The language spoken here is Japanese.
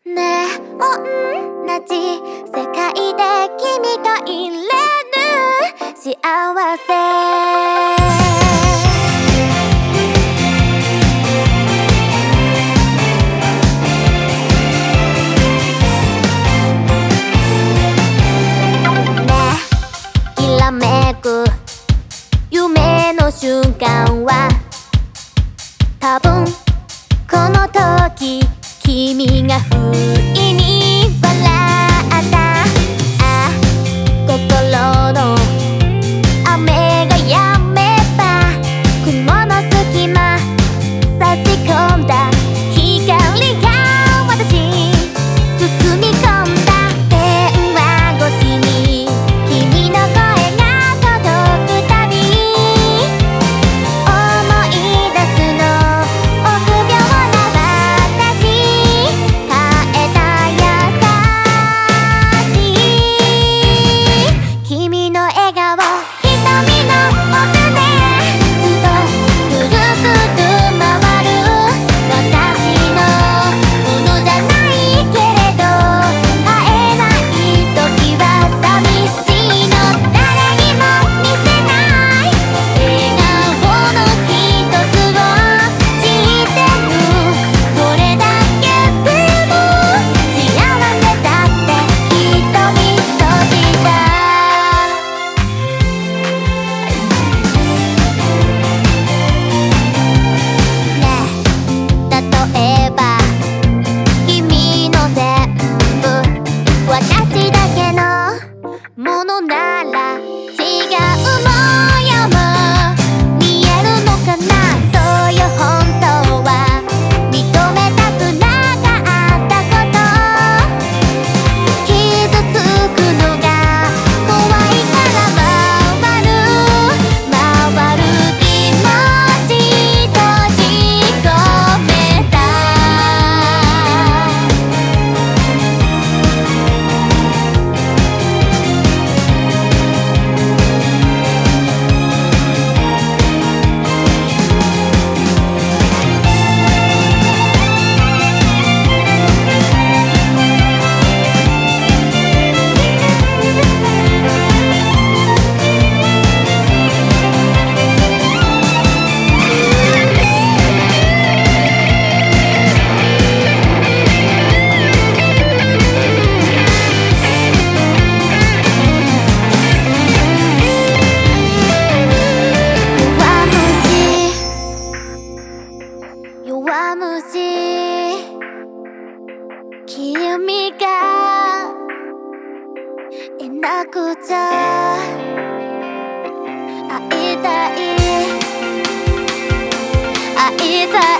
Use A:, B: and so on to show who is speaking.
A: ねえ同じ世界で君といれる幸せ夢の瞬間は多分この時君が不意に笑った心の雨が止めば雲の隙間差し込んだ光が私包み込んだ電話越しに君の声が届くたび思い出すの臆病な私変えた優しい君の笑顔瞳の奥でずっとくるくる回る私のものじゃないけれど会えない時は寂しいの誰にも見せない笑顔の一つを知ってるそれだけでも幸せだって瞳閉じたねえ例えば君の全部私だけのものなら違う模様も見えるのかなそういう本当は認めたくなかったこと傷つくのが怖いから回る気持ち閉じ込めた弱虫君がいなくちゃ会いたい